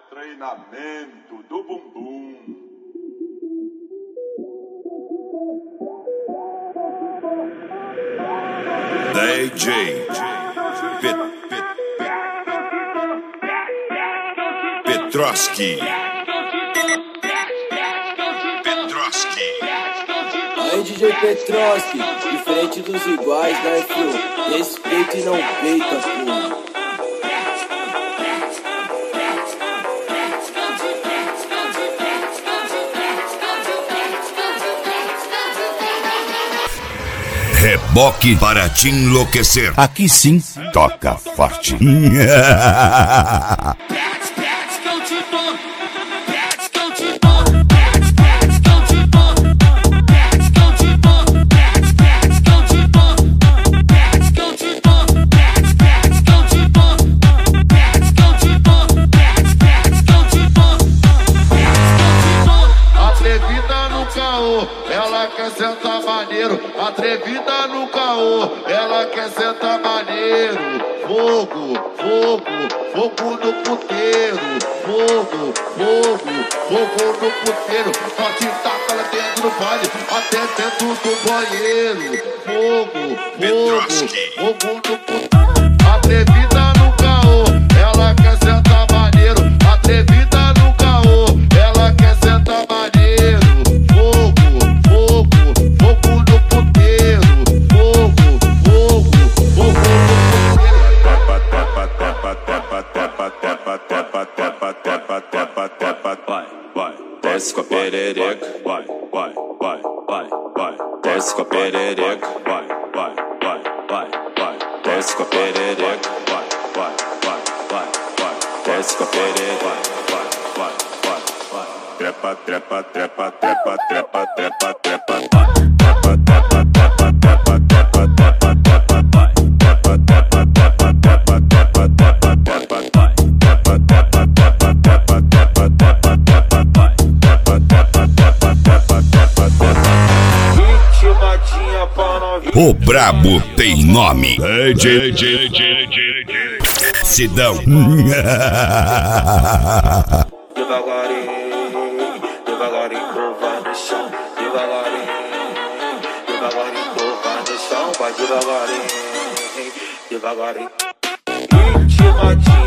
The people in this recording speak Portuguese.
Treinamento do bumbum. DJ Petroski. Aí DJ Petroski, diferente dos iguais, né, filho? Respeita e não peita, pô. Reboque para te enlouquecer. Aqui sim, toca forte. Atrevida no caô, ela quer sentar maneiro. Atrevida no caô, ela quer sentar maneiro. Fogo, fogo, fogo no puteiro. Fogo, fogo, fogo no puteiro. Nós te taca lá dentro do baile, até dentro do banheiro. Fogo, fogo, fogo no puteiro. Atrevida no caô, ela quer sentar maneiro. Atrevida no caô, ela quer sentar maneiro. Fogo, fogo, fogo no puteiro. Fogo, fogo, fogo no puteiro. Vai, desce com a perereca. Vai, desce com a perereca. Vai, desce com a perereca. Vai, desce com a perereca. Vai. Trepa, trepa, trepa, trepa, trepa, trepa, trepa. O brabo tem nome. Sidão. Devagarinho, curva no chão. Devagarinho, curva no chão. Vai devagarinho. Ritmadinha.